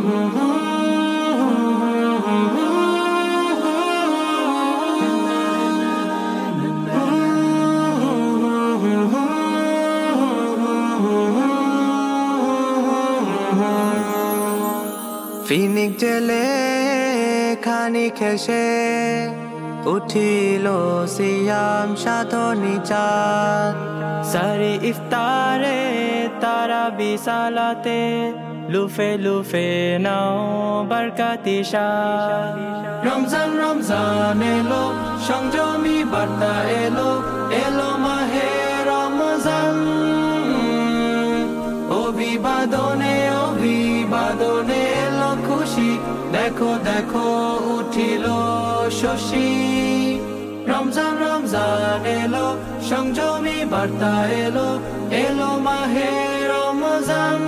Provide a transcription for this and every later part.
ফিনিক জেলে খানিক হেসে উঠিল সিয়াম সাধনী চাঁদ। সারি ইফতারে তারা বিসালাতে লুফে লুফে নাও বরকতি শাহ। রমজান রমজান এলো সংযমী বার্তা এলো, এলো মাহে রমজান। অভিবাদনে অভিবাদনে এলো খুশি, দেখো দেখো উঠিল শশী। রমজান রমজান এলো সংযমী বার্তা এলো, এলো মাহে রমজান।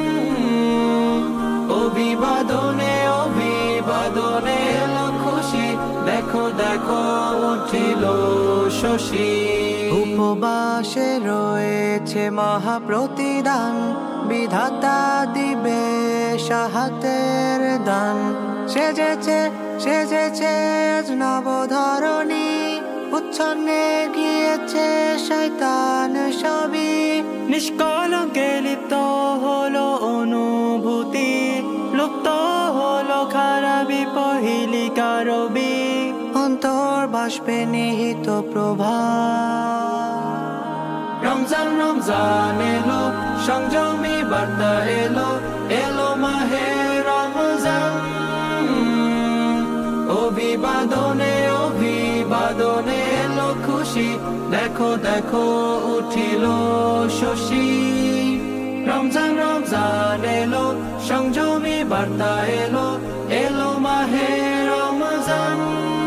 অভিবাদনে অভিবাদনে এলো খুশি, দেখো দেখো উঠিল শশী। উপবাসে রয়েছে মহাপ্রতিদান, বিধাতা দিবে সাহাতের দান। সেজেছে সেজেছে নবধরণী, উচ্ছন্নে গিয়েছে শয়তান সবই। নিষ্কলঙ্কে লিপ্ত হলো অনুভূতি, লুপ্ত হলো খারাপি পহিলিকা রবি। অন্তর বাষ্পে নিহিত প্রভা। রমজান রমজান এলো সংযমী বার্তা এলো, এলো মাহে রমজান। অভিবাদনে অভিবাদনে এলো খুশি, দেখো দেখো উঠিল শশী। রমজান রমজান এলো সংযমী বার্তা এলো, এলো মাহে রমজান।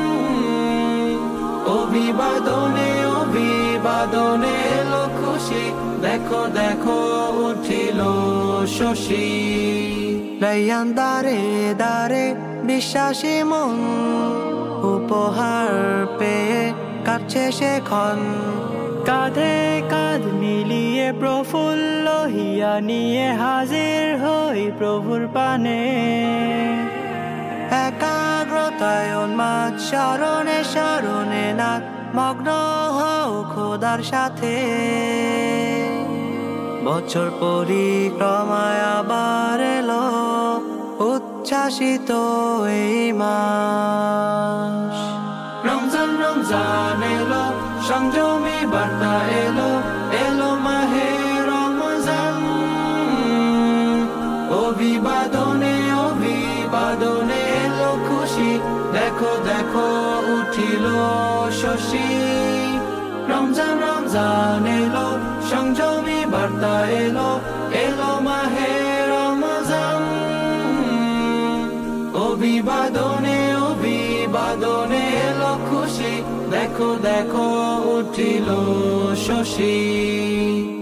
অভিবাদনে অভিবাদনে এলো খুশি, দেখো দেখো উঠিল শশী। লাইয়ান দারে দারে বিশ্বাসী মন, উপহার পেয়ে কাটছে সে ক্ষণ। কাঁধে কাঁধ মিলিয়ে প্রফুল্ল হিয়া নিয়ে হাজির হই প্রভুর পানে। একাগ্রতায় উন্মাদ স্মরণে স্মরণে নাথ, মগ্ন হও খোদার সাথে। বছর পরিক্রমায় আবার এলো উচ্ছ্বাসিত এই মাস। রমজান রমজান এলো সংযমী বার্তা এলো, এলো মাহে রমজান। অভিবাদনে অভিবাদনে এলো খুশি, দেখো দেখো উঠিল শশী। রমজান রমজান এলো সংযমী বার্তা এলো, এলো মাহে রমজান। অভিবাদনে অভিবাদনে এলো খুশি, দেখো দেখো উঠিল শশী।